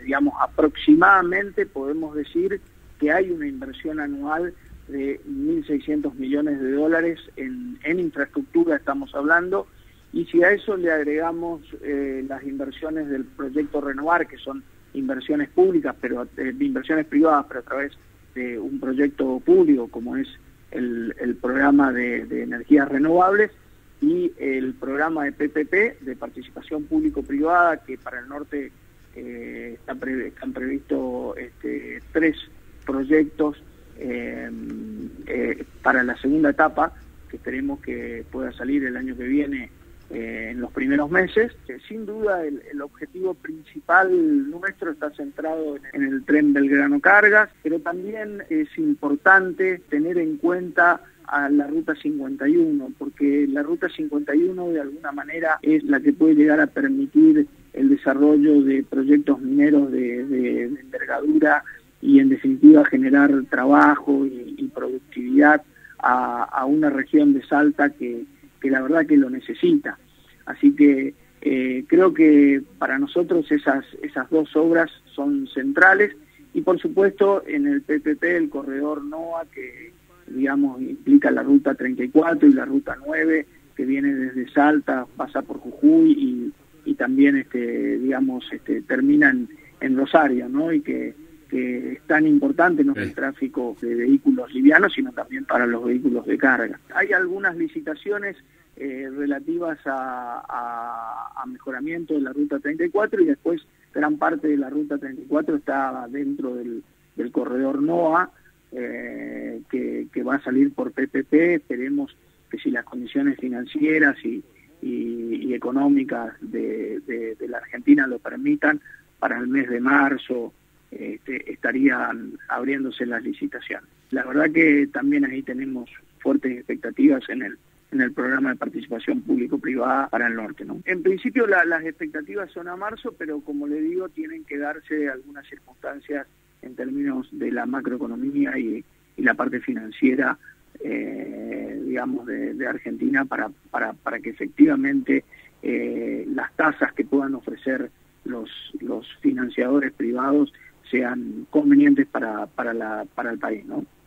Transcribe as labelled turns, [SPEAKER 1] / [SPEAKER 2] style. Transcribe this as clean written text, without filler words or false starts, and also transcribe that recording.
[SPEAKER 1] digamos, aproximadamente podemos decir que hay una inversión anual de 1.600 millones de dólares en infraestructura, estamos hablando, y si a eso le agregamos las inversiones del proyecto Renovar, que son inversiones públicas, pero inversiones privadas, pero a través de un proyecto público, como es el programa de energías renovables, y el programa de PPP, de participación público-privada, que para el norte están previstos 3 proyectos para la segunda etapa, que esperemos que pueda salir el año que viene en los primeros meses. Sin duda el objetivo principal nuestro está centrado en el tren Belgrano-Cargas, pero también es importante tener en cuenta a la Ruta 51, porque la Ruta 51 de alguna manera es la que puede llegar a permitir el desarrollo de proyectos mineros de envergadura y en definitiva generar trabajo y productividad a una región de Salta que la verdad que lo necesita. Así que creo que para nosotros esas 2 obras son centrales, y por supuesto en el PPP el corredor NOA, que digamos implica la Ruta 34 y la Ruta 9, que viene desde Salta, pasa por Jujuy y también termina en Rosario, ¿no? Y que es tan importante no el tráfico de vehículos livianos, sino también para los vehículos de carga. Hay algunas licitaciones relativas a mejoramiento de la Ruta 34, y después gran parte de la Ruta 34 está dentro del corredor NOA, que va a salir por PPP. Esperemos que si las condiciones financieras y económicas de la Argentina lo permitan, para el mes de marzo estarían abriéndose las licitaciones. La verdad que también ahí tenemos fuertes expectativas en el programa de participación público-privada para el norte, ¿no? En principio las expectativas son a marzo, pero como le digo, tienen que darse algunas circunstancias en términos de la macroeconomía y la parte financiera, de Argentina para que efectivamente las tasas que puedan ofrecer los financiadores privados sean convenientes para el país, ¿no?